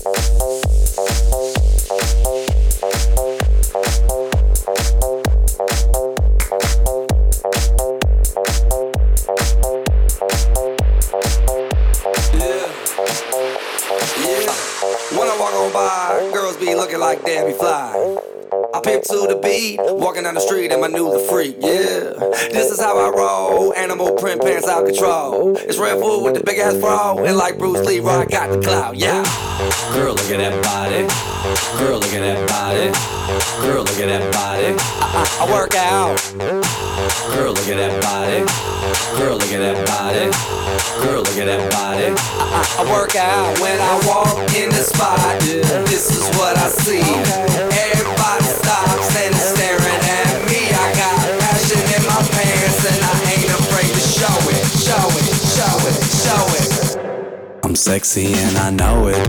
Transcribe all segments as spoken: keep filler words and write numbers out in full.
When I walk on by, girls be looking like Debbie Fly. I pimp to the beat, walking down the street in my new the freak, yeah. This is how I roll, animal print pants out control. It's Red Food with the big ass fro, and like Bruce Lee, I got the clout, yeah. Girl, look at that body. Girl, look at that body. Girl, look at that body. I, I, I work out. Girl, look at that body. Girl, look at that body. Girl, look at that body. I, I, I work out when I walk in the spot. This is what I see. Everybody stops and is staring at me. I got passion in my pants and I ain't afraid to show it, show it, show it, show it. I'm sexy and I know it.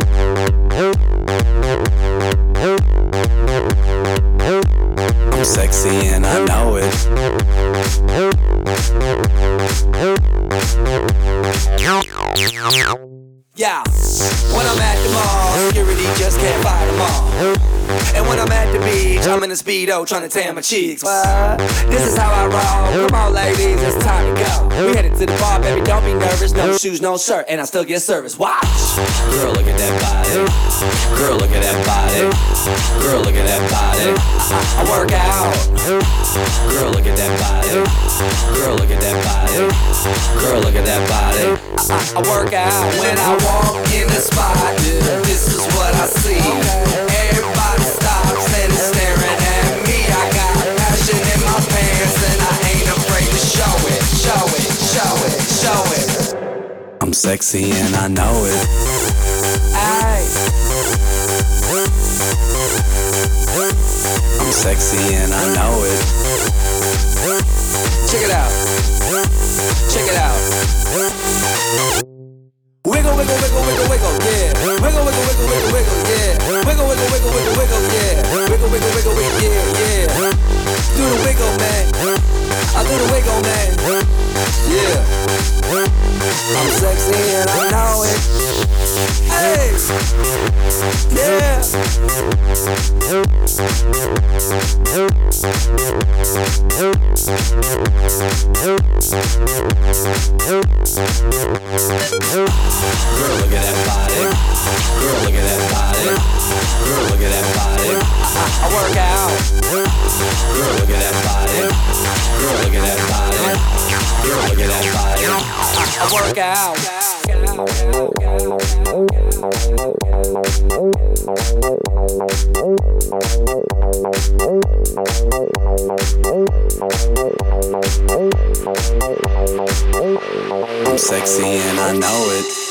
I'm sexy and I know it. Yeah, when I'm at the mall, security just can't fight them all. And when I'm at the beach, I'm in a Speedo trying to tan my cheeks. What? This is how I roll. Come on, ladies, it's time to go. We headed to the bar, baby, don't be nervous. No shoes, no shirt, and I still get service. Watch. Girl, look at that body. Girl, look at that body. Girl, look at that body. I, I work out. Girl, look at that body. Girl, look at that body. Girl, look at that body. I, I work out when I walk in the spot. This is what I see. Everybody stops and is staring at me. I got passion in my pants and I ain't afraid to show it, show it, show it, show it. I'm sexy and I know it. Aye. I'm sexy and I know it. Check it out. Check it out. Wiggle, wiggle, wiggle, wiggle, wiggle, yeah. Wiggle, wiggle, wiggle, wiggle, wiggle, yeah. Wiggle, wiggle, wiggle, wiggle, wiggle, yeah. Wiggle, wiggle, wiggle, wiggle, yeah, yeah. Do the wiggle, man. I do the wiggle, man. Yeah. I'm sexy and I know it. Hey. Yeah. Girl, look at that body. Girl, look at that body. Girl, look at that body. I, I work out. Girl, look at that body. Girl, look at that body. Girl, look at that body. I, I work out. I'm sexy and I know it.